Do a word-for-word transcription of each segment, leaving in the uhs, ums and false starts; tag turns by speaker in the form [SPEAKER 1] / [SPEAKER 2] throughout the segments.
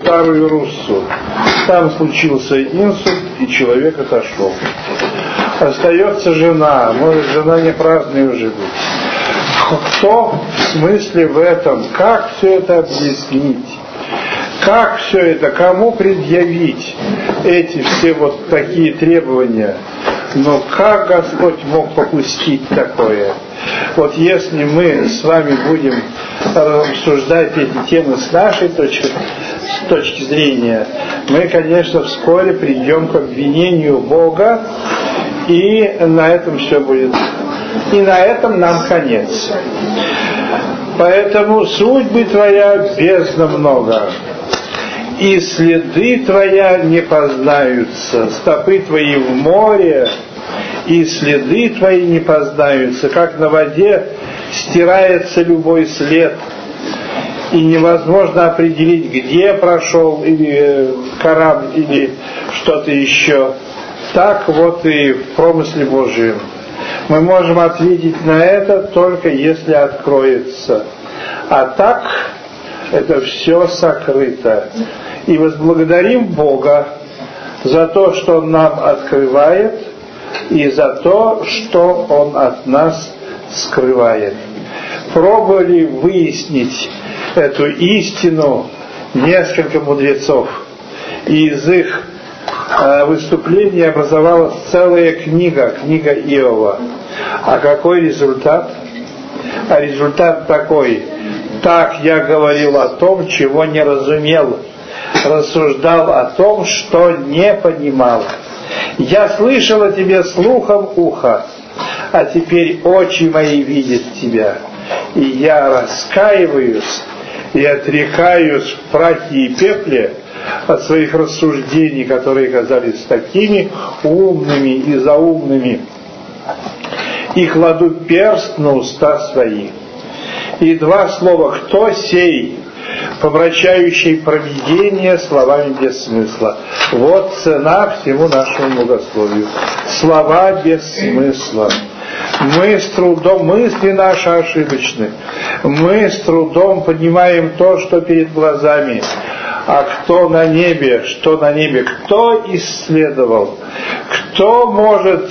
[SPEAKER 1] Старую Руссу. Там случился инсульт, и человек отошел. Остается жена. Может, жена не праздная уже быть. Кто в смысле в этом? Как все это объяснить? Как все это? Кому предъявить эти все вот такие требования? Но как Господь мог попустить такое? Вот если мы с вами будем обсуждать эти темы с нашей точки, с точки зрения, мы, конечно, вскоре придем к обвинению Бога, и на этом все будет. И на этом нам конец. Поэтому судьбы твоя бездна много, и следы твоя не познаются, стопы твои в море, и следы твои не познаются, как на воде стирается любой след, и невозможно определить, где прошел или корабль, или что-то еще. Так вот и в промысле Божьем. Мы можем ответить на это только если откроется. А так это все сокрыто. И возблагодарим Бога за то, что Он нам открывает, и за то, что Он от нас скрывает. Пробовали выяснить эту истину несколько мудрецов. И из их э, выступлений образовалась целая книга, книга Иова. А какой результат? А результат такой: так я говорил о том, чего не разумел, рассуждал о том, что не понимал. Я слышал о тебе слухом уха, а теперь очи мои видят тебя. И я раскаиваюсь и отрекаюсь в прахе и пепле от своих рассуждений, которые казались такими умными и заумными, и кладу перст на уста свои. И два слова: кто сей, помрачающий провидение словами без смысла. Вот цена всему нашему богословию. Слова без смысла. Мы с трудом, мысли наши ошибочны. Мы с трудом понимаем то, что перед глазами. А кто на небе, что на небе, кто исследовал, кто может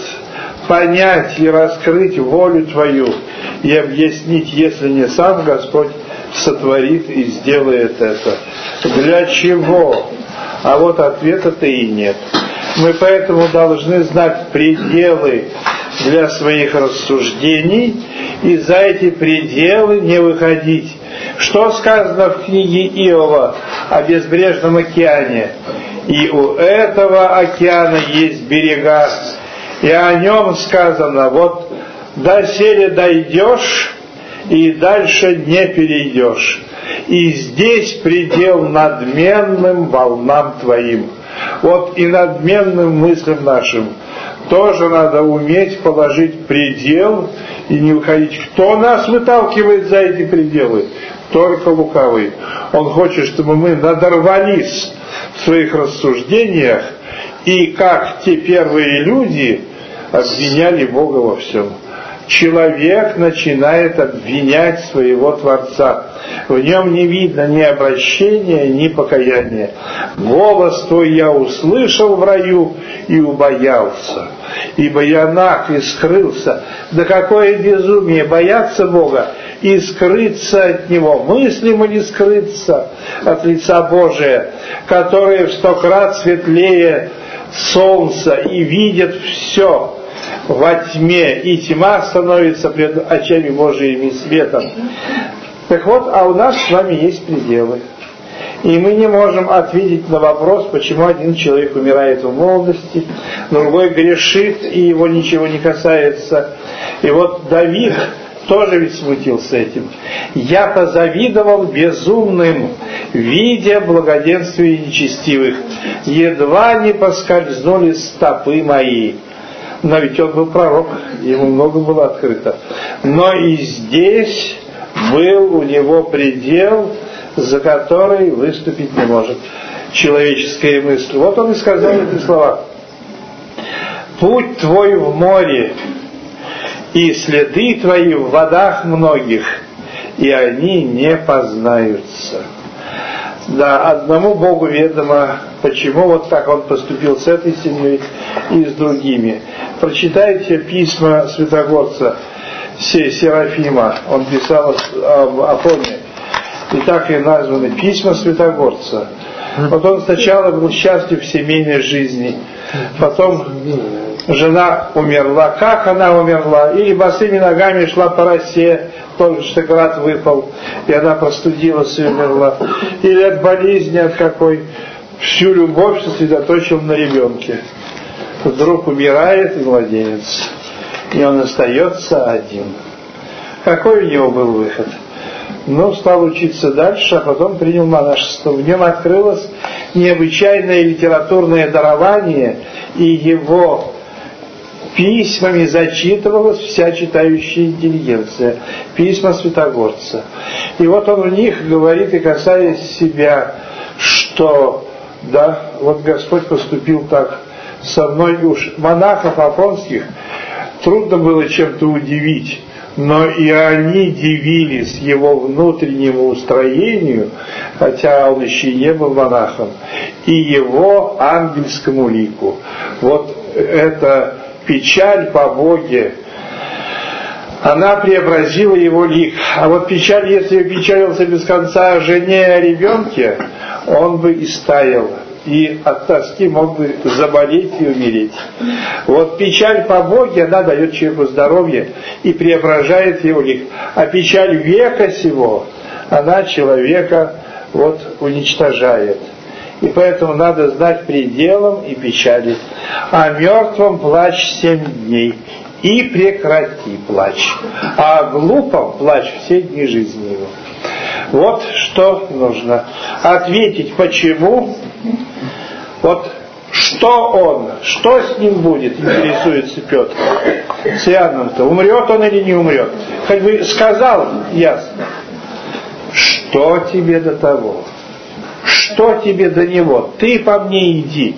[SPEAKER 1] понять и раскрыть волю Твою и объяснить, если не сам Господь сотворит и сделает это? Для чего? А вот ответа-то и нет. Мы поэтому должны знать пределы для своих рассуждений и за эти пределы не выходить. Что сказано в книге Иова о безбрежном океане? И у этого океана есть берега, и о нем сказано: вот доселе дойдешь, и дальше не перейдешь. И здесь предел надменным волнам твоим. Вот и надменным мыслям нашим тоже надо уметь положить предел и не выходить. Кто нас выталкивает за эти пределы? Только лукавый. Он хочет, чтобы мы надорвались в своих рассуждениях и, как те первые люди, обвиняли Бога во всем. Человек начинает обвинять своего Творца. В нем не видно ни обращения, ни покаяния. Голос твой я услышал в раю и убоялся, ибо я наг и скрылся. Да какое безумие бояться Бога и скрыться от Него. Мыслимо ли скрыться от лица Божия, которое в сто крат светлее солнца и видит все во тьме, и тьма становится пред очами Божиими светом. Так вот, а у нас с вами есть пределы. И мы не можем ответить на вопрос, почему один человек умирает в молодости, другой грешит, и его ничего не касается. И вот Давид тоже ведь смутился этим. «Я позавидовал безумным, видя благоденствие нечестивых. Едва не поскользнули стопы мои». Но ведь он был пророк, ему много было открыто. Но и здесь был у него предел, за который выступить не может человеческая мысль. Вот он и сказал эти слова: «Путь твой в море, и следы твои в водах многих, и они не познаются». Да, одному Богу ведомо, почему вот так он поступил с этой семьей и с другими. Прочитайте письма Святогорца Серафима, он писал об Афоне, и так и названы письма Святогорца. Вот он сначала был счастлив в семейной жизни, потом жена умерла. Как она умерла? Или босыми ногами шла по росе, только что град выпал, и она простудилась и умерла. Или от болезни, от какой. Всю любовь сосредоточил на ребенке. Вдруг умирает и младенец, и он остается один. Какой у него был выход? Ну, стал учиться дальше, а потом принял монашество. В нем открылось необычайное литературное дарование, и его письмами зачитывалась вся читающая интеллигенция. Письма Святогорца. И вот он в них говорит, и касаясь себя, что, да, вот Господь поступил так со мной. Уж монахов афонских трудно было чем-то удивить, но и они дивились его внутреннему устроению, хотя он еще не был монахом, и его ангельскому лику. Вот эта печаль по Боге, она преобразила его лик. А вот печаль, если печалился без конца о жене и о ребенке, он бы истаял, и от тоски мог бы заболеть и умереть. Вот печаль по Боге, она дает человеку здоровье и преображает его лик. А печаль века сего, она человека вот уничтожает. И поэтому надо знать пределом и печали. О мертвом плачь семь дней, и прекрати плач. А о глупом плачь все дни жизни его. Вот что нужно. Ответить, почему. Вот что он, что с ним будет, интересуется Петр. С Иоанном-то, умрет он или не умрет? Хоть бы сказал ясно. Что тебе до того? Что тебе до него? Ты по мне иди.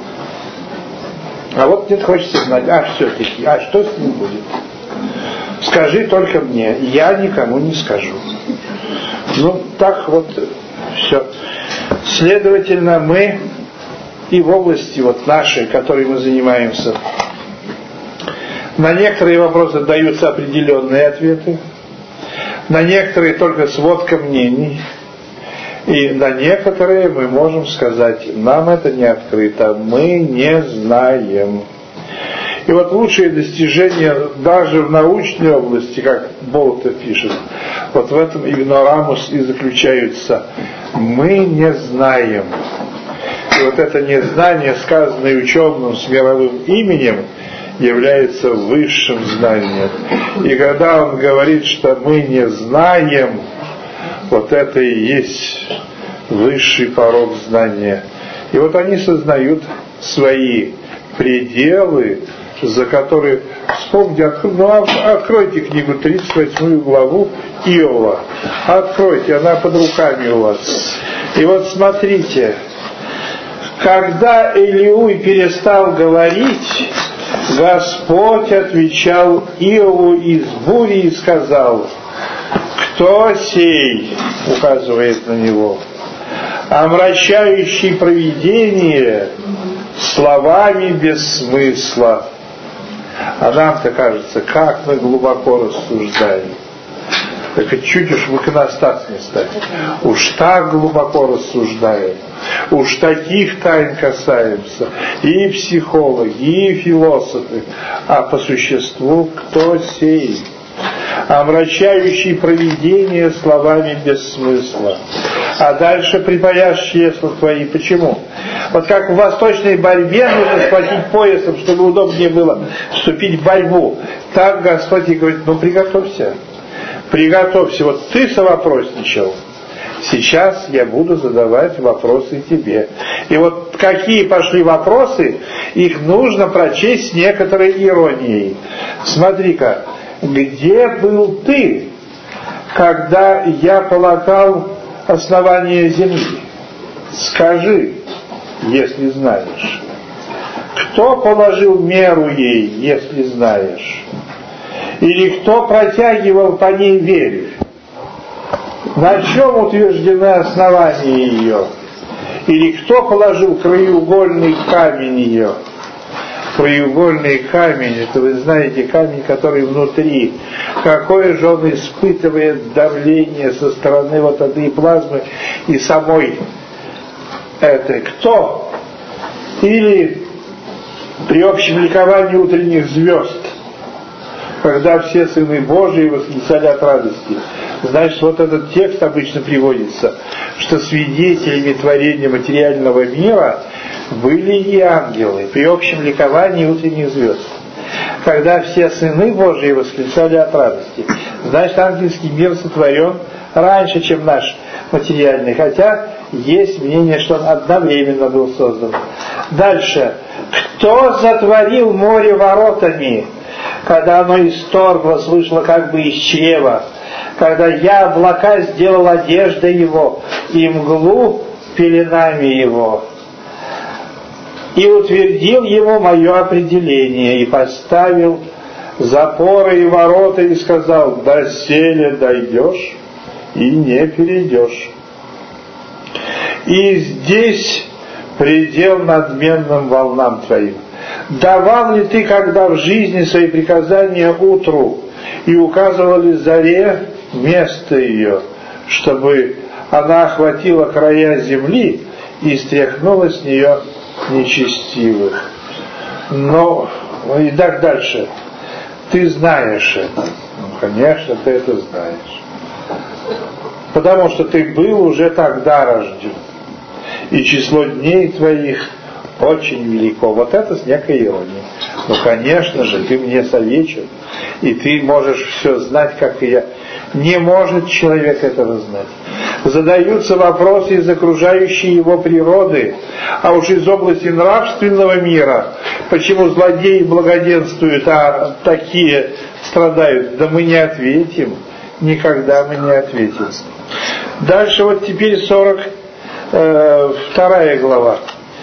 [SPEAKER 1] А вот нет, хочется знать, а все-таки, а что с ним будет? Скажи только мне, я никому не скажу. Ну, так вот все. Следовательно, мы и в области вот нашей, которой мы занимаемся, на некоторые вопросы даются определенные ответы, на некоторые только сводка мнений, и на некоторые мы можем сказать, нам это не открыто, мы не знаем. И вот лучшие достижения даже в научной области, как Болта пишет, вот в этом игнорамус и заключаются. Мы не знаем. И вот это незнание, сказанное ученым с мировым именем, является высшим знанием. И когда он говорит, что мы не знаем, вот это и есть высший порог знания. И вот они сознают свои пределы, за которые, вспомните, откро... ну, откройте книгу тридцать восьмую главу Иова. Откройте, она под руками у вас. И вот смотрите, когда Элиуй перестал говорить, Господь отвечал Иову из бури и сказал: кто сей, указывает на него, омрачающий провидение словами без смысла. А нам-то кажется, как мы глубоко рассуждаем. Так и чуть уж в иконостас не стать. Уж так глубоко рассуждаем. Уж таких тайн касаемся. И психологи, и философы. А по существу кто сей? Омрачающий провидение словами без смысла. А дальше припаяшь чресла твои. Почему? Вот как в восточной борьбе нужно схватить поясом, чтобы удобнее было вступить в борьбу. Так Господь и говорит, ну приготовься. Приготовься. Вот ты совопросничал. Сейчас я буду задавать вопросы тебе. И вот какие пошли вопросы, их нужно прочесть с некоторой иронией. Смотри-ка. Где был ты, когда я полагал основание земли? Скажи, если знаешь. Кто положил меру ей, если знаешь? Или кто протягивал по ней верю? На чем утверждены основания ее? Или кто положил краеугольный камень ее? Краеугольный камень, это вы знаете, камень, который внутри. Какое же он испытывает давление со стороны вот этой плазмы и самой этой. Кто? Или при общем ликовании утренних звезд, когда все сыны Божии восклицали от радости. Значит, вот этот текст обычно приводится, что свидетелями творения материального мира были и ангелы при общем ликовании утренних звезд. Когда все сыны Божии восклицали от радости. Значит, ангельский мир сотворен раньше, чем наш материальный, хотя есть мнение, что он одновременно был создан. Дальше. Кто затворил море воротами, когда оно исторглось, вышло как бы из чрева, когда я облака сделал одеждой его и мглу пеленами его, и утвердил ему мое определение, и поставил запоры и ворота, и сказал: доселе дойдешь и не перейдешь. И здесь предел надменным волнам твоим. Давал ли ты когда в жизни свои приказания утру, и указывал ли заре место ее, чтобы она охватила края земли и стряхнула с нее нечестивых? Но, и так дальше. Ты знаешь это. Ну, конечно, ты это знаешь. Потому что ты был уже тогда рожден. И число дней твоих очень велико. Вот это с некой иронией. Ну, конечно же, ты мне советчик, и ты можешь все знать, как и я. Не может человек этого знать. Задаются вопросы из окружающей его природы, а уж из области нравственного мира. Почему злодеи благоденствуют, а такие страдают? Да мы не ответим. Никогда мы не ответим. Дальше вот теперь сорок вторая глава.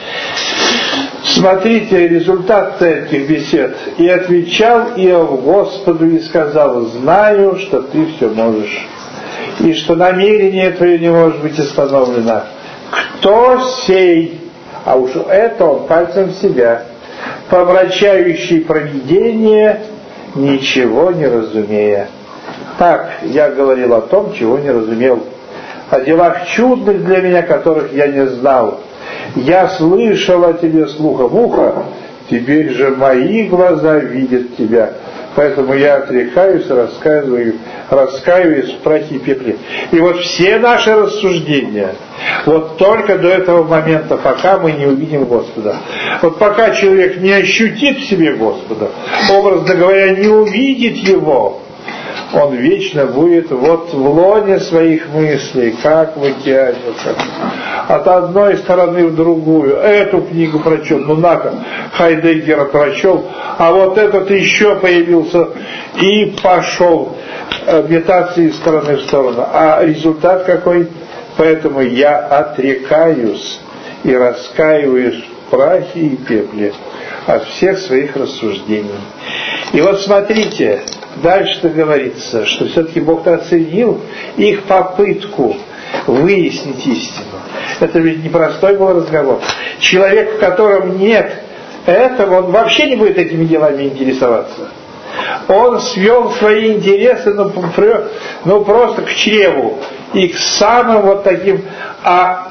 [SPEAKER 1] Смотрите результат этих бесед. «И отвечал Иов Господу и сказал: знаю, что ты все можешь, и что намерение твое не может быть остановлено. Кто сей?» А уж это он пальцем себя. «Помрачающий провидение, ничего не разумея». Так я говорил о том, чего не разумел, о делах чудных для меня, которых я не знал. Я слышал о тебе слухом уха, теперь же мои глаза видят тебя. Поэтому я отрекаюсь, рассказываю, раскаиваюсь в прахе и пепле. И вот все наши рассуждения, вот только до этого момента, пока мы не увидим Господа. Вот пока человек не ощутит в себе Господа, образно говоря, не увидит Его, он вечно будет вот в лоне своих мыслей, как в океане. От одной стороны в другую. Эту книгу прочел, ну на-ка, Хайдеггера прочел, а вот этот еще появился и пошел метаться из стороны в сторону. А результат какой? Поэтому я отрекаюсь и раскаиваюсь в прахе и пепле от всех своих рассуждений. И вот смотрите, дальше-то говорится, что все-таки Бог оценил их попытку выяснить истину. Это ведь непростой был разговор. Человек, в котором нет этого, он вообще не будет этими делами интересоваться. Он свел свои интересы ну, ну, просто к чреву и к самым вот таким... А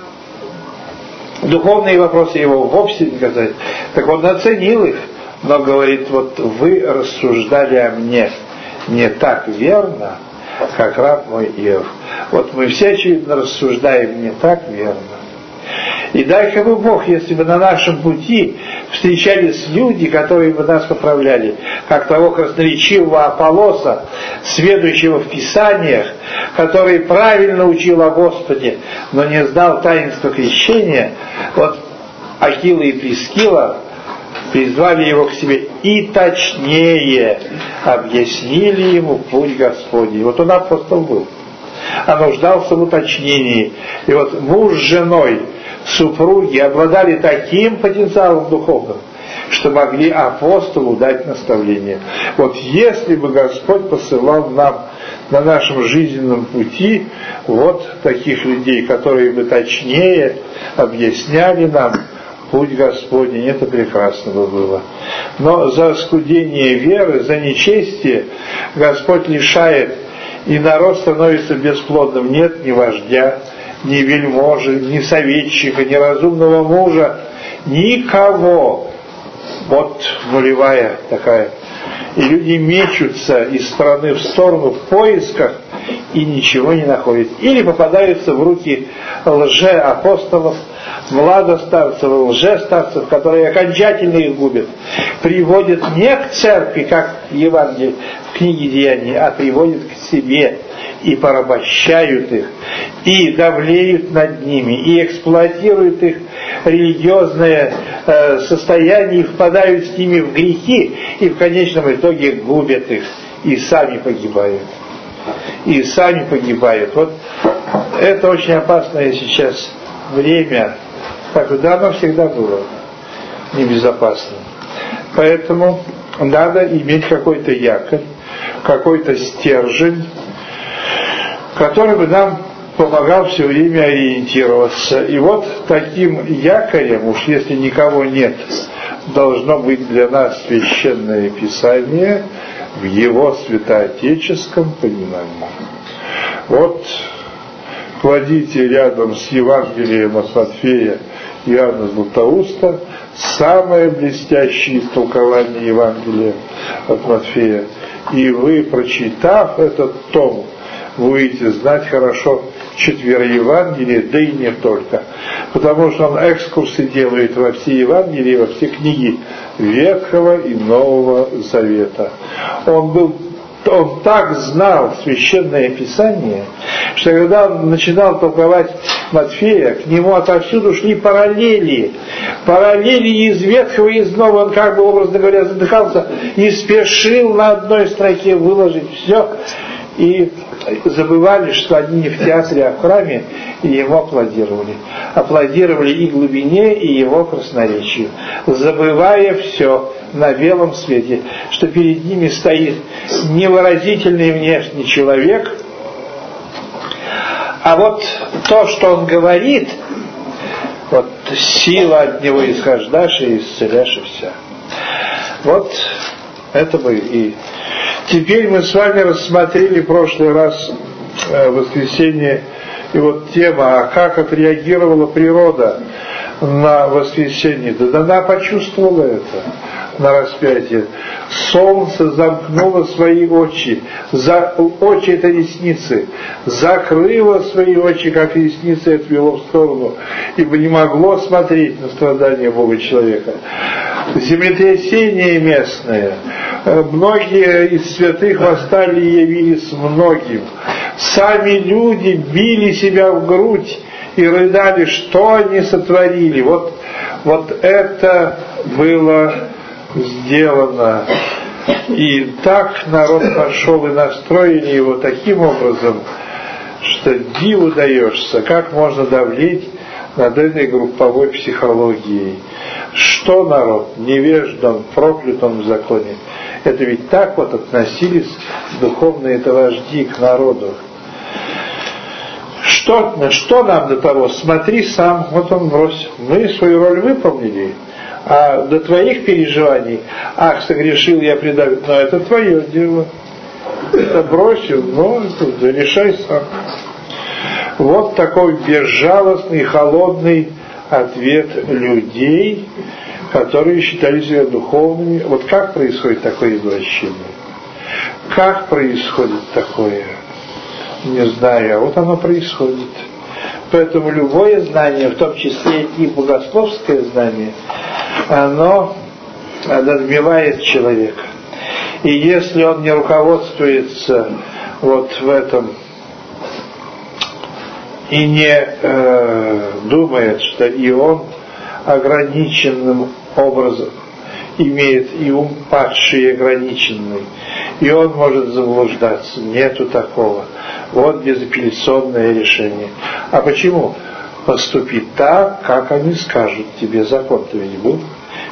[SPEAKER 1] духовные вопросы его вовсе не касаются. Так он оценил их, но говорит: вот вы рассуждали о мне не так верно, как раб мой Иов. Вот мы все, очевидно, рассуждаем не так верно. И дай-ка бы Бог, если бы на нашем пути встречались люди, которые бы нас поправляли, как того красноречивого Аполлоса, сведущего в Писаниях, который правильно учил о Господе, но не знал таинства крещения. Вот Ахилла и Прискила призвали его к себе и точнее объяснили ему путь Господний. Вот он апостол был, а нуждался в уточнении. И вот муж с женой, супруги обладали таким потенциалом духовным, что могли апостолу дать наставление. Вот если бы Господь посылал нам на нашем жизненном пути вот таких людей, которые бы точнее объясняли нам путь Господень, это прекрасно бы было. Но за оскудение веры, за нечестие Господь лишает, и народ становится бесплодным. Нет ни вождя, ни вельможи, ни советчика, ни разумного мужа, никого. Вот нулевая такая. И люди мечутся из стороны в сторону в поисках и ничего не находят. Или попадаются в руки лжеапостолов, младостарцев, лжестарцев, которые окончательно их губят. Приводят не к церкви, как в Евангелии, в книге Деяний, а приводят к себе и порабощают их, и давлеют над ними, и эксплуатируют их религиозное э, состояние, и впадают с ними в грехи, и в конечном итоге губят их, и сами погибают. И сами погибают. Вот это очень опасное сейчас время, так да, оно всегда было небезопасным. Поэтому надо иметь какой-то якорь, какой-то стержень, который бы нам помогал все время ориентироваться. И вот таким якорем, уж если никого нет, должно быть для нас Священное Писание в его святоотеческом понимании. Вот кладите рядом с Евангелием от Матфея Иоанна Златоуста самое блестящее истолкование Евангелия от Матфея. И вы, прочитав этот том, будете знать хорошо четверо Евангелия, да и не только. Потому что он экскурсы делает во все Евангелия, во все книги Ветхого и Нового Завета. Он был Он так знал Священное Писание, что когда он начинал толковать Матфея, к нему отовсюду шли параллели. Параллели из Ветхого и из Нового. Он, как бы, образно говоря, задыхался и спешил на одной строке выложить все. И забывали, что они не в театре, а в храме, и ему аплодировали. Аплодировали и глубине, и его красноречию, забывая все на белом свете, что перед ними стоит невыразительный внешний человек, а вот то, что он говорит, вот сила от него исхождаши и исцеляши вся. Вот это бы и... Теперь мы с вами рассмотрели в прошлый раз э, воскресенье, и вот тема, а как отреагировала природа на воскресенье. Да она почувствовала это на распятие. Солнце замкнуло свои очи, за, очи это ресницы, закрыло свои очи, как ресницы, отвело в сторону, ибо не могло смотреть на страдания Бога человека. Землетрясение местное, многие из святых восстали и явились многим. Сами люди били себя в грудь и рыдали, что они сотворили. Вот, вот это было сделано. И так народ пошел, и настроили его таким образом, что диву даешься, как можно давлеть над этой групповой психологией. Что народ невеждан, проклят он в законе. Это ведь так вот относились духовные-то вожди к народу. Что, что нам до того? Смотри сам, вот он бросил. Мы свою роль выполнили, а до твоих переживаний, ах, согрешил я, предал, но это твое дело. Это бросил, но это решай сам. Вот такой безжалостный, холодный ответ людей, которые считали себя духовными. Вот как происходит такое извращение? Как происходит такое? Не знаю, а вот оно происходит. Поэтому любое знание, в том числе и богословское знание, оно надмевает человека. И если он не руководствуется вот в этом и не э, думает, что и он ограниченным образом имеет и ум падший и ограниченный, и он может заблуждаться. Нету такого. Вот безапелляционное решение. А почему? Поступи так, как они скажут тебе. Закон-то ведь был.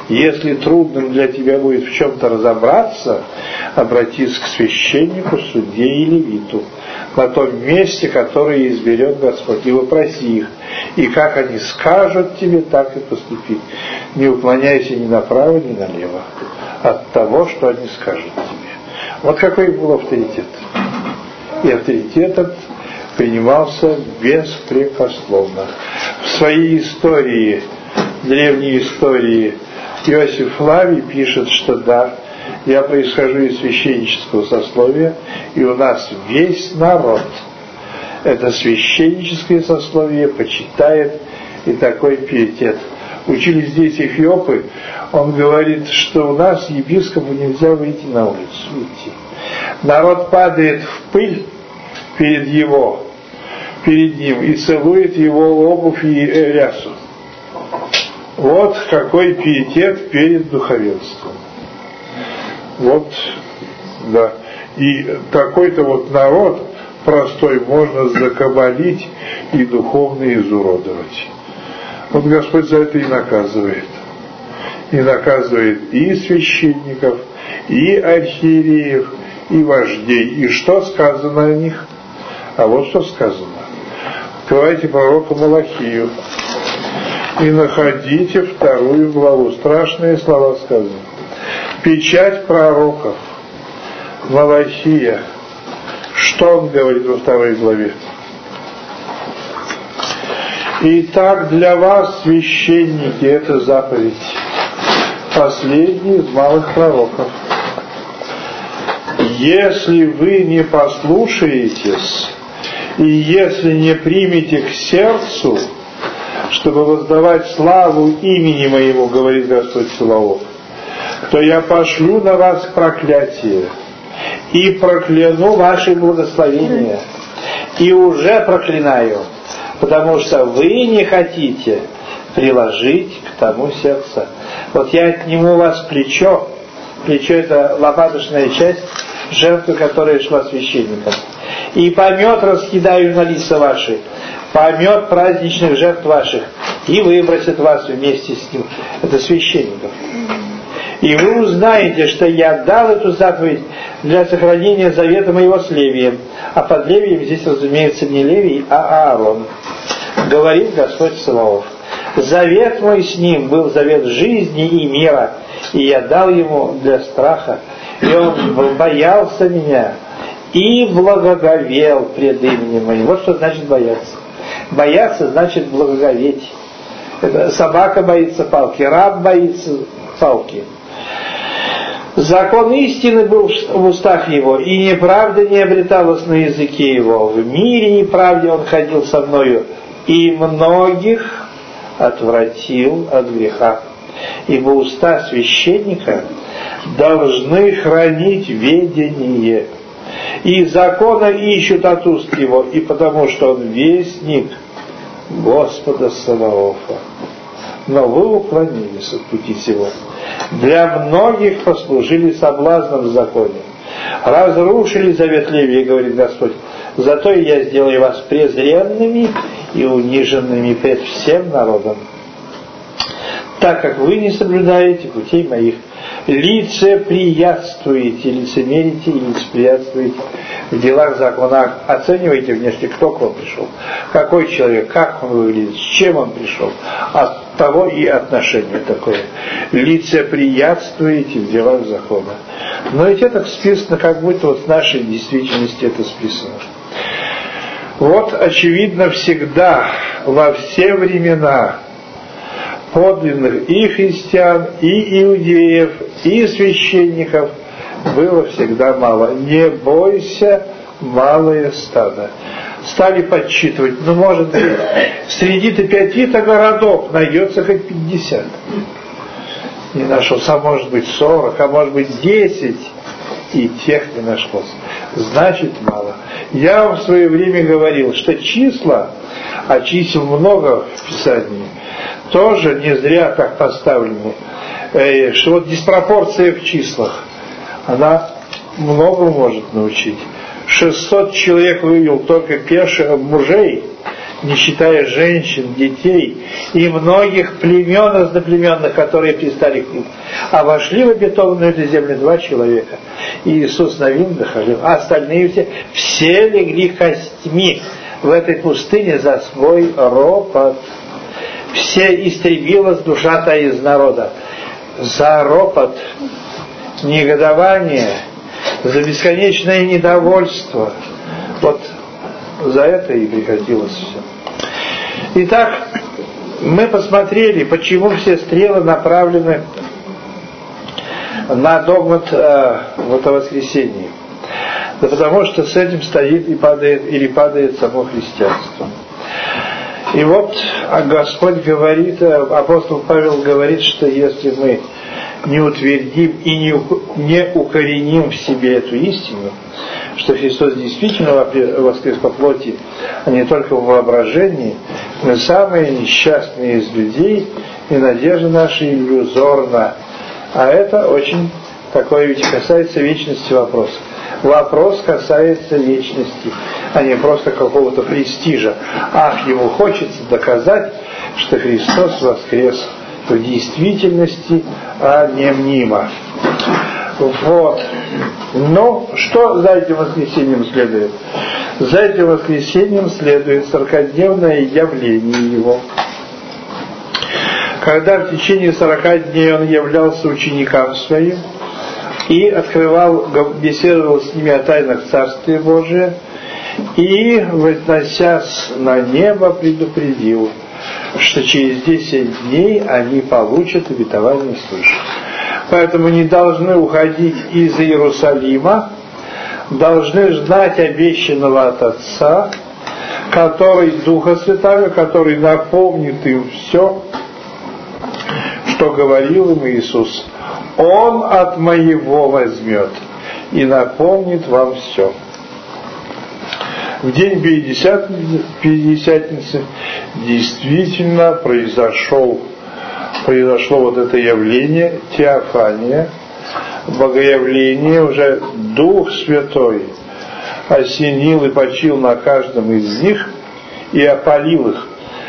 [SPEAKER 1] Если трудным для тебя будет в чем-то разобраться, обратись к священнику, судье и левиту на том месте, которое изберет Господь, и вопроси их, и как они скажут тебе, так и поступи. Не уклоняйся ни направо, ни налево от того, что они скажут тебе. Вот какой был авторитет. И авторитет этот принимался беспрекословно. В своей истории, древней истории, Иосиф Флавий пишет, что да, я происхожу из священнического сословия, и у нас весь народ это священническое сословие почитает, и такой пиетет. Учили здесь эфиопы, он говорит, что у нас епископу нельзя выйти на улицу. Выйти. Народ падает в пыль перед его, перед ним и целует его обувь и рясу. Вот какой пиетет перед духовенством. Вот, да. И такой-то вот народ простой можно закабалить и духовно изуродовать. Вот Господь за это и наказывает. И наказывает и священников, и архиереев, и вождей. И что сказано о них? А вот что сказано. Открывайте пророка Малахию и находите вторую главу. Страшные слова сказаны. Печать пророков. Малахия. Что он говорит во второй главе? Итак, для вас, священники, это заповедь. Последний из малых пророков. Если вы не послушаетесь, и если не примете к сердцу, чтобы воздавать славу имени моему, говорит Господь Саваоф, то я пошлю на вас проклятие и прокляну ваши благословения, и уже проклинаю, потому что вы не хотите приложить к тому сердце. Вот я отниму у вас плечо, плечо — это лопаточная часть жертвы, которая шла священникам, и помет раскидаю на лица ваши, помет праздничных жертв ваших, и выбросит вас вместе с ним. Это священников. И вы узнаете, что я дал эту заповедь для сохранения завета моего с Левием. А под Левием здесь, разумеется, не Левий, а Аарон. Говорит Господь Саваоф. Завет мой с ним был завет жизни и мира, и я дал ему для страха. И он боялся меня и благоговел пред именем моим. Вот что значит бояться. Бояться значит благоговеть. Это собака боится палки, раб боится палки. Закон истины был в устах его, и неправда не обреталась на языке его. В мире неправде он ходил со мною, и многих отвратил от греха. Ибо уста священника должны хранить ведение, и закона ищут от уст его, и потому что он вестник Господа Саваофа. Но вы уклонились от пути сего. Для многих послужили соблазном в законе. Разрушили завет Левия, говорит Господь. Зато я сделаю вас презренными и униженными пред всем народом, так как вы не соблюдаете путей моих. Лицеприятствуете, лицемерите и лицеприятствуете в делах закона. Оцениваете внешне, кто к вам пришел, какой человек, как он выглядит, с чем он пришел. От того и отношение такое. Лицеприятствуете в делах закона. Но ведь это списано, как будто вот в нашей действительности это списано. Вот, очевидно, всегда, во все времена, подлинных и христиан, и иудеев, и священников было всегда мало. Не бойся, малое стадо. Стали подсчитывать, ну, может быть, среди-то пяти-то городов найдется хоть пятьдесят. Не нашелся, а может быть сорок, а может быть десять. И тех не нашлось. Значит, мало. Я вам в свое время говорил, что числа, а чисел много в Писании, тоже не зря так поставлены, э, что вот диспропорция в числах, она многому может научить. шестьсот человек вывел только пеших мужей, не считая женщин, детей и многих племен разноплеменных, которые пристали к ним. А вошли в обетованную эту землю два человека. И Иисус Навин доходил, а остальные все, все легли костьми в этой пустыне за свой ропот. Все истребилась душа-то из народа. За ропот, негодование, за бесконечное недовольство. Вот за это и приходилось все. Итак, мы посмотрели, почему все стрелы направлены на догмат э, вот о воскресении. Да потому что с этим стоит и падает, или падает само христианство. И вот Господь говорит, апостол Павел говорит, что если мы не утвердим и не, не укореним в себе эту истину, что Христос действительно воскрес по плоти, а не только в воображении, мы самые несчастные из людей, и надежда наша иллюзорна. А это очень такое, ведь касается вечности вопрос. Вопрос касается вечности, а не просто какого-то престижа. Ах, ему хочется доказать, что Христос воскрес в действительности, а не мнимо. Вот. Но что за этим воскресением следует? За этим воскресением следует сорокадневное явление Его. Когда в течение сорока дней Он являлся ученикам Своим и открывал, беседовал с ними о тайнах Царствия Божия, и, возносясь на небо, предупредил, что через десять дней они получат обетование свыше. Поэтому не должны уходить из Иерусалима, должны ждать обещанного от Отца, который Духа Святаго, который напомнит им все, что говорил им Иисус. Он от моего возьмет и напомнит вам все. В день Пятидесятницы действительно произошел, произошло вот это явление, теофания, богоявление, уже Дух Святой осенил и почил на каждом из них и опалил их,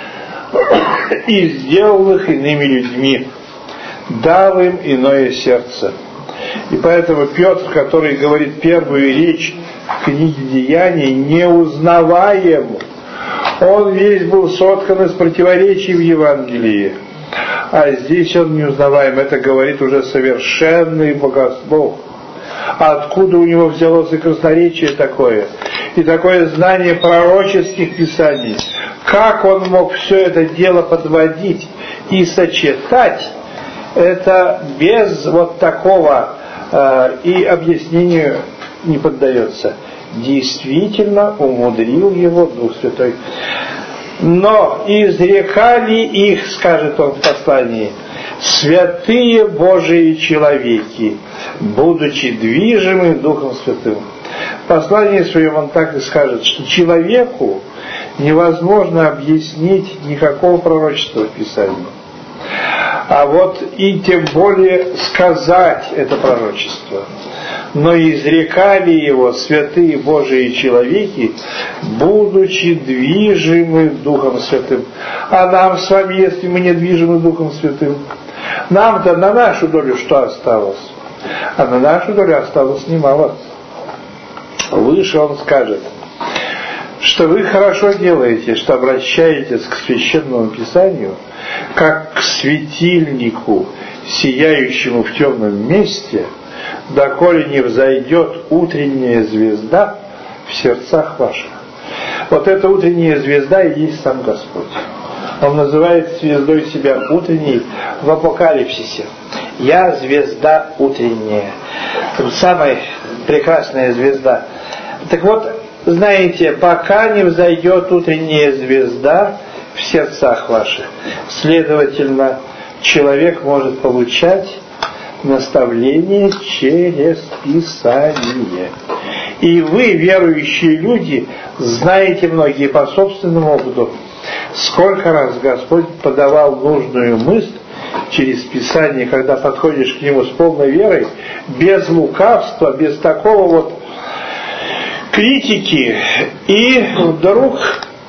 [SPEAKER 1] и сделал их иными людьми, дал им иное сердце. И поэтому Петр, который говорит первую речь в книге Деяний, неузнаваем. Он весь был соткан из противоречий в Евангелии. А здесь он неузнаваем. Это говорит уже совершенный богослов. Откуда у него взялось и красноречие такое? И такое знание пророческих писаний. Как он мог все это дело подводить и сочетать? Это без вот такого э, и объяснению не поддается. Действительно умудрил его Дух Святой. Но изрекали их, скажет он в послании, святые Божии человеки, будучи движимы Духом Святым. В послании своем он так и скажет, что человеку невозможно объяснить никакого пророчества в Писании. А вот и тем более сказать это пророчество. Но изрекали его святые Божии человеки, будучи движимы Духом Святым. А нам с вами, если мы не движимы Духом Святым, нам-то на нашу долю что осталось? А на нашу долю осталось немало. Выше он скажет, что вы хорошо делаете, что обращаетесь к Священному Писанию, как к светильнику, сияющему в темном месте, доколе не взойдет утренняя звезда в сердцах ваших. Вот эта утренняя звезда и есть сам Господь. Он называет звездой себя утренней в Апокалипсисе. Я звезда утренняя. Самая прекрасная звезда. Так вот, знаете, пока не взойдет утренняя звезда в сердцах ваших, следовательно, человек может получать наставление через Писание. И вы, верующие люди, знаете многие по собственному опыту, сколько раз Господь подавал нужную мысль через Писание, когда подходишь к Нему с полной верой, без лукавства, без такого вот критики, и вдруг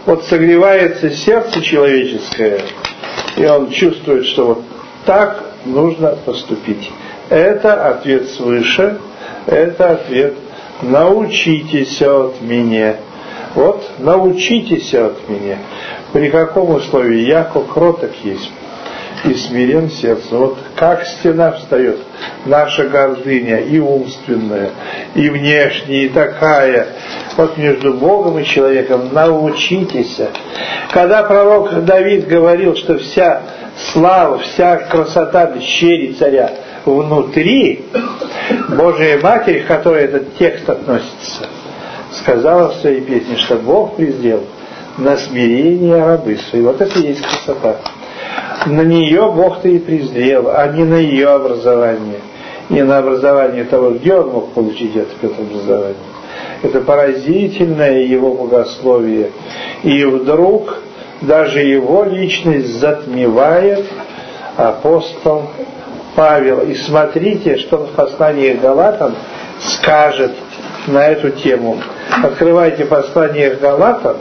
[SPEAKER 1] Вот согревается сердце человеческое, и он чувствует, что вот так нужно поступить. Это ответ свыше, это ответ «научитесь от меня». Вот научитесь от меня. При каком условии? Яков кроток есть и смирен сердцем. Вот как стена встает наша гордыня, и умственная, и внешняя, и такая. Вот между Богом и человеком научитесь. Когда пророк Давид говорил, что вся слава, вся красота дщери царя внутри, Божия Матерь, к которой этот текст относится, сказала в своей песне, что Бог презрел на смирение рабы своей. Вот это и есть красота. На нее Бог-то и презрел, а не на ее образование. Не на образование того, где он мог получить это, это образование. Это поразительное его богословие. И вдруг даже его личность затмевает апостол Павел. И смотрите, что он в послании к Галатам скажет на эту тему. Открывайте послание к Галатам.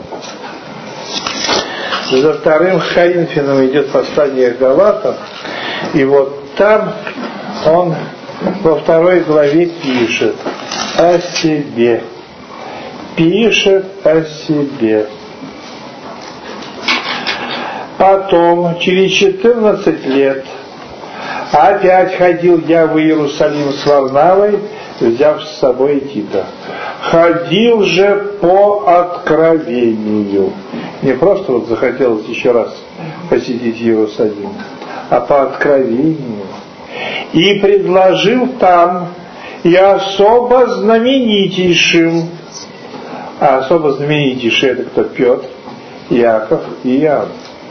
[SPEAKER 1] За вторым Коринфянам идет послание к Галатам. И вот там он во второй главе пишет о себе. Пишет о себе. Потом, через четырнадцать лет, опять ходил я в Иерусалим с Варнавой, взяв с собой Тита. Ходил же по откровению. Не просто вот захотелось еще раз посетить Иерусалим, а по откровению. И предложил там и особо знаменитейшим. А особо знаменитейший это кто? Петр, Иаков и Иоанн.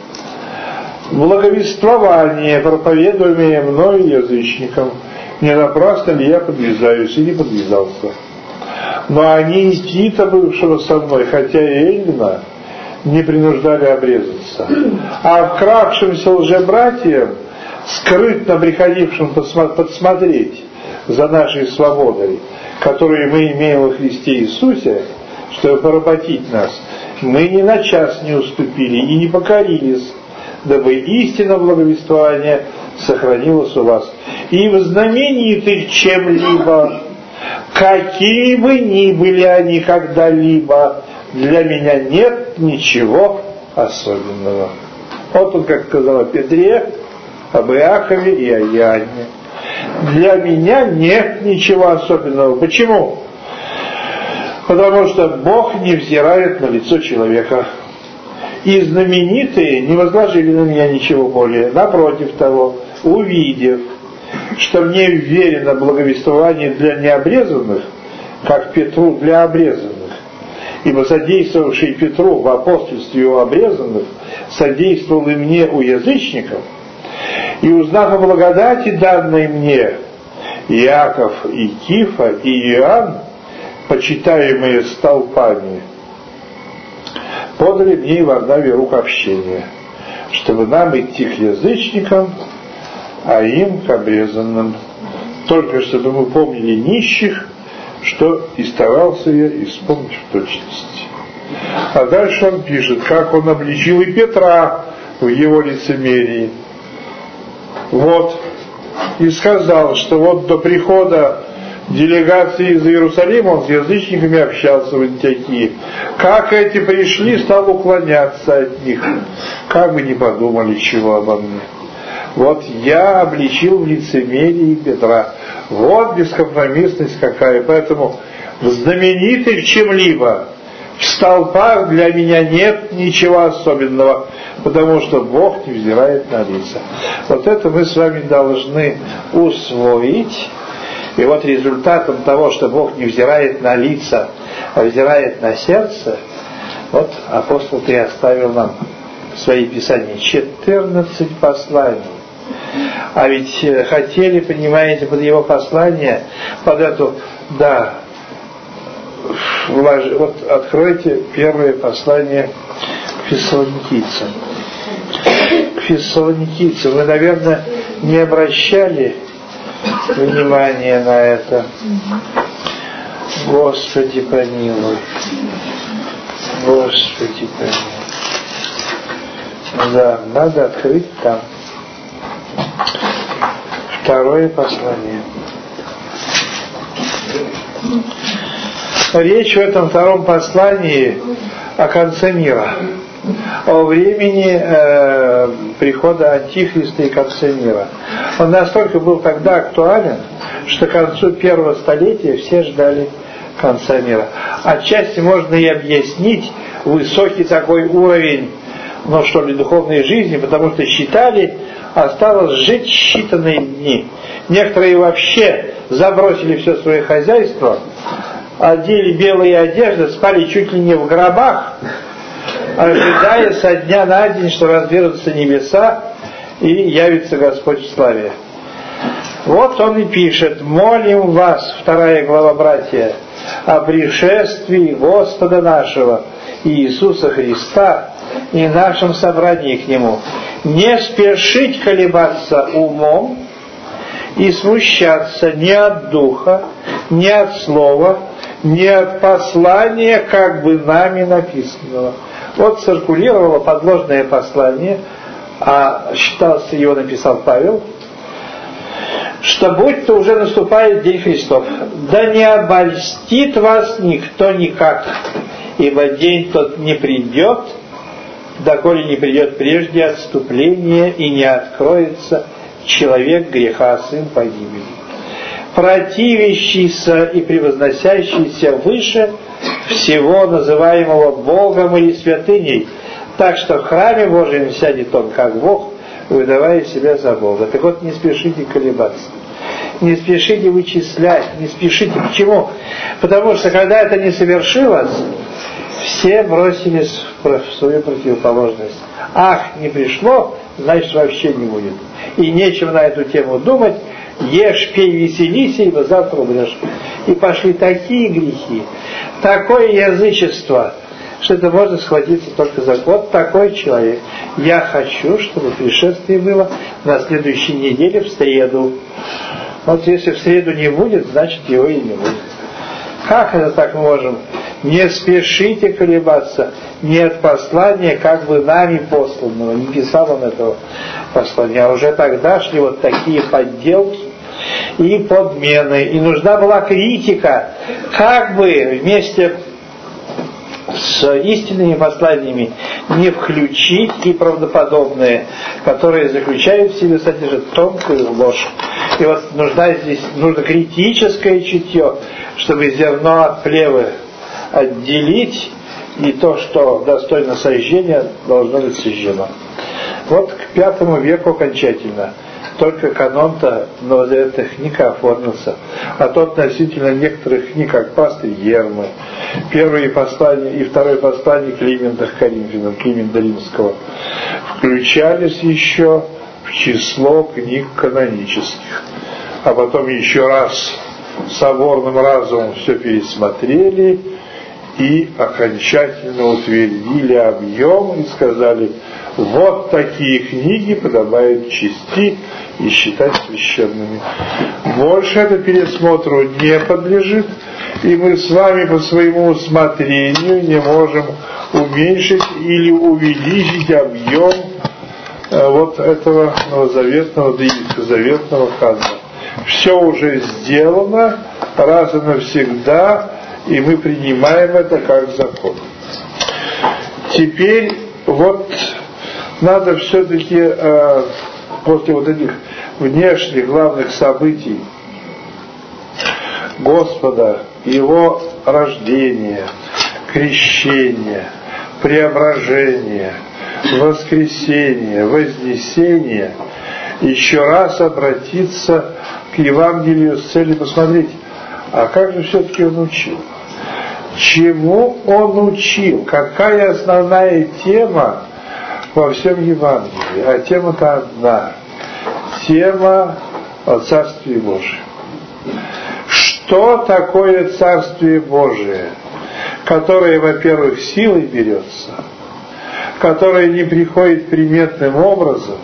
[SPEAKER 1] Благовествование, проповедуемое мною язычникам, не напрасно ли я подвязаюсь или подвязался. Но они и Тита, бывшего со мной, хотя и Эллина, не принуждали обрезаться. А вкравшимся лжебратьям, скрытно приходившим подсмотреть за нашей свободой, которую мы имеем во Христе Иисусе, чтобы поработить нас, мы ни на час не уступили и не покорились, дабы истина благовествования сохранилась у вас. И в знаменитых чем-либо, какими бы ни были они когда-либо, для меня нет ничего особенного. Вот он как сказал о Петре, об Иакове и о Иоанне. Для меня нет ничего особенного. Почему? Потому что Бог не взирает на лицо человека. И знаменитые не возложили на меня ничего более. Напротив того, увидев, что мне верено благовествование для необрезанных, как Петру для обрезанных, ибо содействовавший Петру в апостольстве у обрезанных, содействовал и мне у язычников, и узнав о благодати, данной мне, Иаков и Кифа и Иоанн, почитаемые столпами, подали мне и Варнаве рук общения, чтобы нам идти к язычникам, а им к обрезанным, только чтобы мы помнили нищих, что и старался я исполнить в точности. А дальше он пишет, как он обличил и Петра в его лицемерии. Вот, и сказал, что вот до прихода делегации из Иерусалима он с язычниками общался в Антиохии. Как эти пришли, стал уклоняться от них. Как бы ни подумали, чего обо мне. Вот я обличил в лицемерии Петра. Вот бескомпромиссность какая. Поэтому в знаменитых чем-либо, в столпах для меня нет ничего особенного, потому что Бог не взирает на лица. Вот это мы с вами должны усвоить. И вот результатом того, что Бог не взирает на лица, а взирает на сердце, вот апостол-то и оставил нам в свои писания четырнадцать посланий. А ведь хотели, понимаете, под его послание, под эту, да, вложи, вот откройте первое послание к фессалоникийцам. К фессалоникийцам. Вы, наверное, не обращали внимание на это. Господи помилуй. Господи помилуй. Да, надо открыть там. Второе послание. Речь в этом втором послании о конце мира, о времени э, прихода Антихриста и конце мира. Он настолько был тогда актуален, что к концу первого столетия все ждали конца мира. Отчасти можно и объяснить высокий такой уровень, ну что ли, духовной жизни, потому что считали, осталось жить считанные дни. Некоторые вообще забросили все свое хозяйство, одели белые одежды, спали чуть ли не в гробах, ожидая со дня на день, что развернутся небеса и явится Господь в славе. Вот он и пишет: молим вас, вторая глава, братья, о пришествии Господа нашего Иисуса Христа и нашем собрании к Нему. Не спешить колебаться умом и смущаться ни от духа, ни от слова, ни от послания, как бы нами написанного. Вот циркулировало подложное послание, а считался, его написал Павел, что будь-то уже наступает День Христов, да не обольстит вас никто никак, ибо день тот не придет, доколе не придет прежде отступление и не откроется человек греха, сын погибели, противящийся и превозносящийся выше всего называемого Богом или святыней, так что в храме Божьем сядет он как Бог, выдавая себя за Бога. Так вот, не спешите колебаться, не спешите вычислять, не спешите. Почему? Потому что когда это не совершилось, все бросились в свою противоположность. Ах, не пришло, значит вообще не будет. И нечем на эту тему думать. Ешь, пей, веселись, ибо завтра умрешь. И пошли такие грехи, такое язычество, что это можно схватиться только за вот такой человек. Я хочу, чтобы пришествие было на следующей неделе в среду. Вот если в среду не будет, значит его и не будет. Как это так можем? Не спешите колебаться, не от послания, как бы нами посланного. Не писал он этого послания, а уже тогда шли вот такие подделки и подмены. И нужна была критика, как бы вместе с истинными посланиями не включить и правдоподобные, которые заключают в себе, содержат тонкую ложь. И вот нужна здесь нужно критическое чутье, чтобы зерно от плевы отделить, и то, что достойно сожжения, должно быть сожжено. Вот к пятому веку окончательно только канон-то новозаветных книг оформился, а то относительно некоторых книг, как пастырь Ермы, первое послание и второе послание Климента к Коринфянам, Климента Римского, включались еще в число книг канонических. А потом еще раз соборным разумом все пересмотрели и окончательно утвердили объем и сказали: вот такие книги подобает чтить и считать священными. Больше это пересмотру не подлежит, и мы с вами по своему усмотрению не можем уменьшить или увеличить объем э, вот этого новозаветного, да и ветхозаветного канона. Все уже сделано раз и навсегда, и мы принимаем это как закон. Теперь вот надо все-таки э, после вот этих внешних главных событий Господа, Его рождения, крещения, преображения, воскресения, вознесения, еще раз обратиться к Евангелию с целью посмотреть, а как же все-таки он учил? Чему он учил? Какая основная тема во всем Евангелии? А тема-то одна. Тема о Царстве Божьем. Что такое Царствие Божие? Которое, во-первых, силой берется, которое не приходит приметным образом,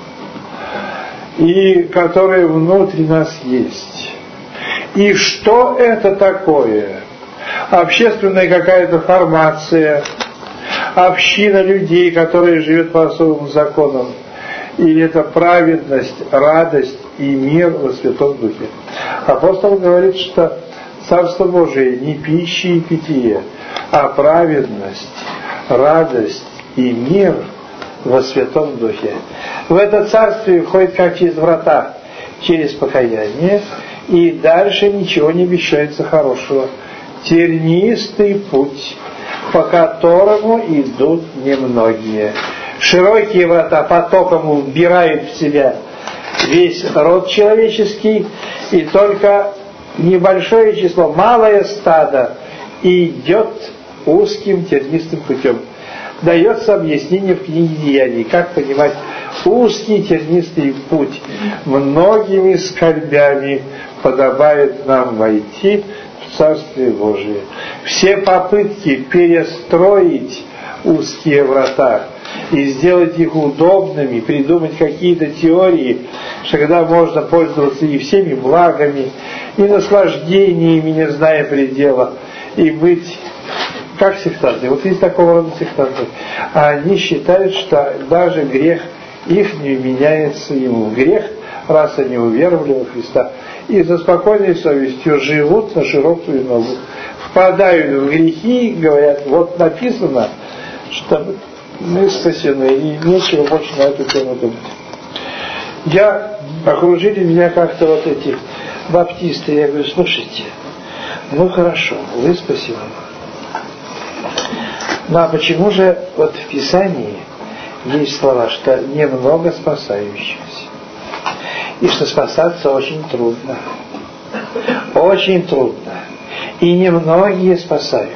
[SPEAKER 1] и которое внутри нас есть. И что это такое? Общественная какая-то формация, община людей, которая живет по особым законам. И это праведность, радость и мир во Святом Духе. Апостол говорит, что Царство Божие не пища и питье, а праведность, радость и мир во Святом Духе. В это царствие входит как через врата, через покаяние, и дальше ничего не обещается хорошего. Тернистый путь, по которому идут немногие. Широкие врата потоком убирают в себя весь род человеческий, и только небольшое число, малое стадо идет узким тернистым путем. Дается объяснение в книге Деяний, как понимать узкий тернистый путь. Многими скорбями подобает нам войти в Царствие Божие. Все попытки перестроить узкие врата и сделать их удобными, придумать какие-то теории, что когда можно пользоваться и всеми благами, и наслаждениями, не зная предела, и быть как сектанты. Вот есть такого рода сектанты. А они считают, что даже грех их не меняется ему в грех, раз они уверовали во Христа. И за спокойной совестью живут на широкую ногу. Впадают в грехи, говорят, вот написано, что мы спасены, и нечего больше на эту тему думать. Я, окружили меня как-то вот эти баптисты, я говорю, слушайте, ну хорошо, вы спасены. Ну а почему же вот в Писании есть слова, что немного спасающихся, и что спасаться очень трудно, очень трудно, и немногие спасаются,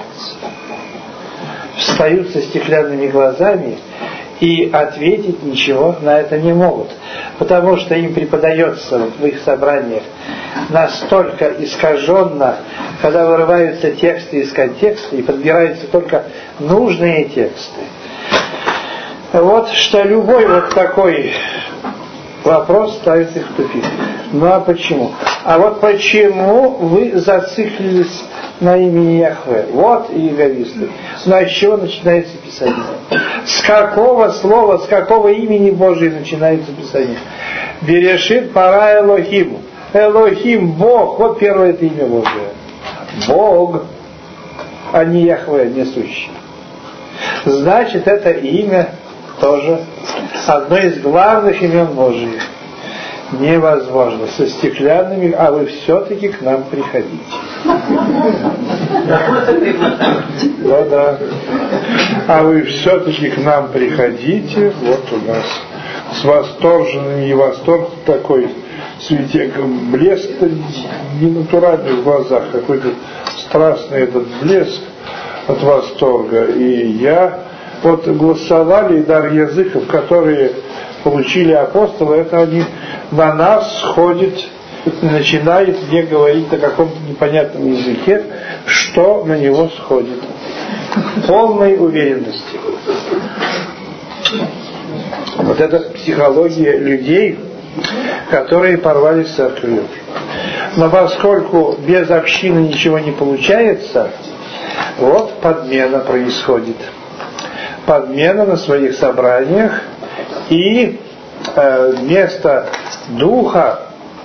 [SPEAKER 1] встают со стеклянными глазами и ответить ничего на это не могут, потому что им преподается в их собраниях настолько искаженно, когда вырываются тексты из контекста и подбираются только нужные тексты. Вот что любой вот такой вопрос ставит их в тупик. Ну а почему? А вот почему вы зациклились на имени Яхве? Вот и иеговисты. Ну а с чего начинается Писание? С какого слова, с какого имени Божьего начинается Писание? Берешит пара Элохим. Элохим, Бог. Вот первое это имя Божие. Бог, а не Яхве, несущий. Значит, это имя тоже одно из главных имен Божьих. Невозможно. Со стеклянными, а вы все-таки к нам приходите. Да, да. А вы все-таки к нам приходите. Вот у нас с восторженными, и восторг такой, светеком, блеск ненатуральный в глазах, какой-то страстный этот блеск от восторга. И я вот голосовали, и дар языков, которые получили апостолы, это они на нас сходят и начинают мне говорить на каком-то непонятном языке, что на него сходит. Полной уверенности. Вот это психология людей, которые порвали с церковью. Но поскольку без общины ничего не получается, вот подмена происходит. Подмена на своих собраниях, и э, вместо духа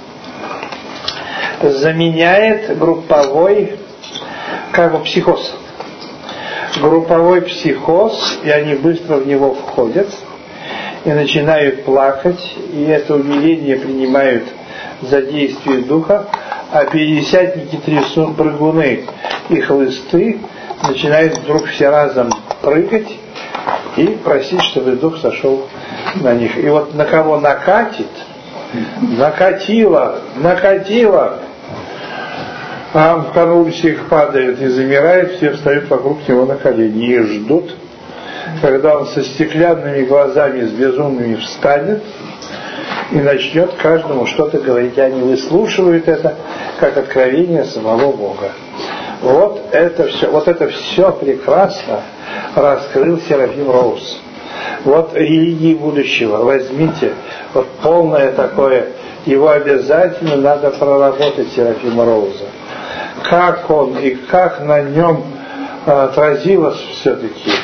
[SPEAKER 1] заменяет групповой как бы психоз. Групповой психоз, и они быстро в него входят и начинают плакать, и это умиление принимают за действие духа, а пятидесятники трясут прыгуны и хлысты, начинают вдруг все разом прыгать и просить, чтобы дух сошел на них. И вот на кого накатит, накатило, накатило, а в конвульсиях падает и замирает, все встают вокруг него на колени и ждут, когда он со стеклянными глазами, с безумными встанет и начнет каждому что-то говорить. Они выслушивают это как откровение самого Бога. Вот это все, вот это все прекрасно раскрыл Серафим Роуз. Вот религии будущего. Возьмите, вот полное такое, его обязательно надо проработать, Серафима Роуза. Как он и как на нем отразилось все-таки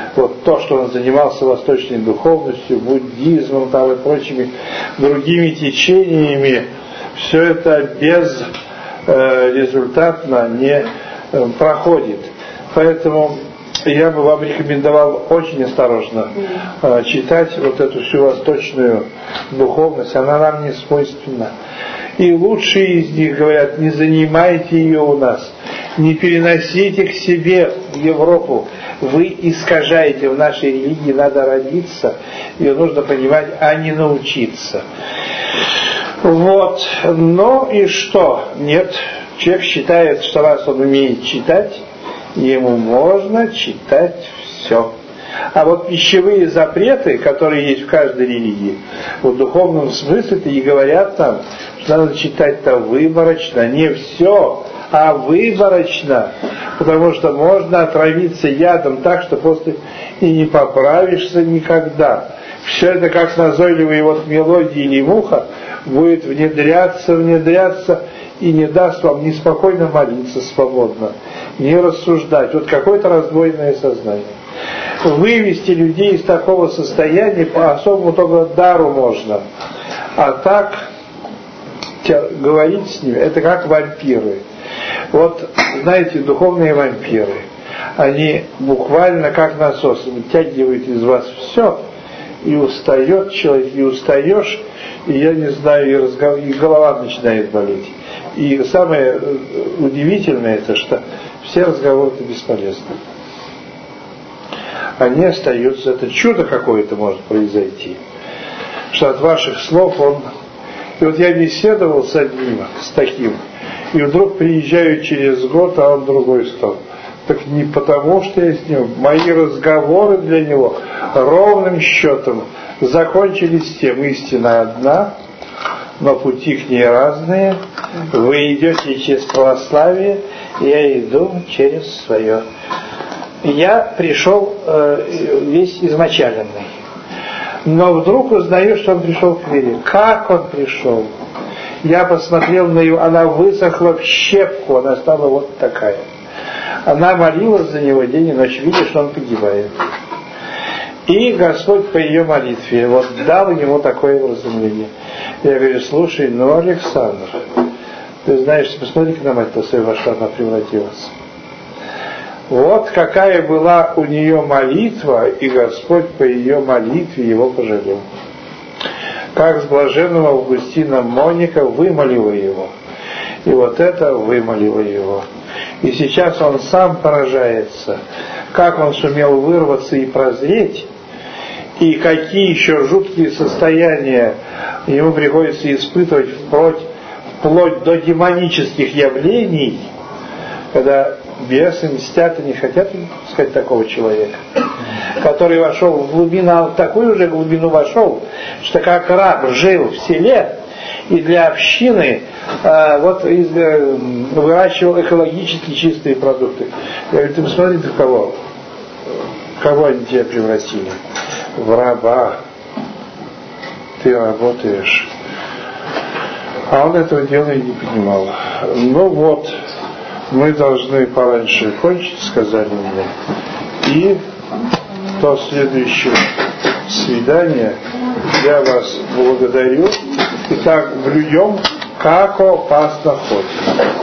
[SPEAKER 1] вот то, что он занимался восточной духовностью, буддизмом там, и прочими другими течениями, все это безрезультатно не проходит. Поэтому я бы вам рекомендовал очень осторожно э, читать вот эту всю восточную духовность, она нам не свойственна. И лучшие из них говорят: не занимайте ее у нас, не переносите к себе в Европу, вы искажаете. В нашей религии надо родиться, ее нужно понимать, а не научиться. Вот, но и что? Нет, человек считает, что раз он умеет читать, ему можно читать все. А вот пищевые запреты, которые есть в каждой религии, в духовном смысле-то и говорят там, что надо читать-то выборочно, не все, а выборочно, потому что можно отравиться ядом так, что после и не поправишься никогда. Все это как назойливые вот мелодии или муха будет внедряться, внедряться, и не даст вам ни спокойно молиться свободно, не рассуждать. Вот какое-то раздвоенное сознание. Вывести людей из такого состояния по особому только дару можно. А так говорить с ними, это как вампиры. Вот, знаете, духовные вампиры, они буквально как насос вытягивают из вас все, и устает человек, и устаешь, и я не знаю, и, разгов... и голова начинает болеть. И самое удивительное, это что все разговоры-то бесполезны. Они остаются, это чудо какое-то может произойти, что от ваших слов он... И вот я беседовал с одним, с таким, и вдруг приезжаю через год, а он другой стал. Так не потому, что я с ним, мои разговоры для него ровным счетом закончились тем: истина одна, но пути к ней разные. Вы идете через православие, я иду через свое. Я пришел э, весь измочаленный, но вдруг узнаю, что он пришел к вере. Как он пришел? Я посмотрел на ее, она высохла в щепку, она стала вот такая. Она молилась за него день и ночь, видя, что он погибает. И Господь по ее молитве вот дал ему такое вразумление. Я говорю: слушай, ну, Александр, ты знаешь, посмотри к нам, это во что она превратилась. Вот какая была у нее молитва, и Господь по ее молитве его пожалел. Как с блаженным Августином Моника вымолила его. И вот это вымолило его. И сейчас он сам поражается, как он сумел вырваться и прозреть, и какие еще жуткие состояния ему приходится испытывать вплоть, вплоть до демонических явлений, когда бесы мстят и не хотят, так сказать, такого человека, который вошел в глубину, в такую же глубину вошел, что как раб жил в селе, и для общины э, вот из, э, выращивал экологически чистые продукты. Я говорю: ты посмотри, в кого? Кого они тебя превратили? В раба. Ты работаешь. А он этого дела и не понимал. Ну вот, мы должны пораньше кончить, сказали мне. И до следующего свидания я вас благодарю. Итак, блюдем, како пас находит.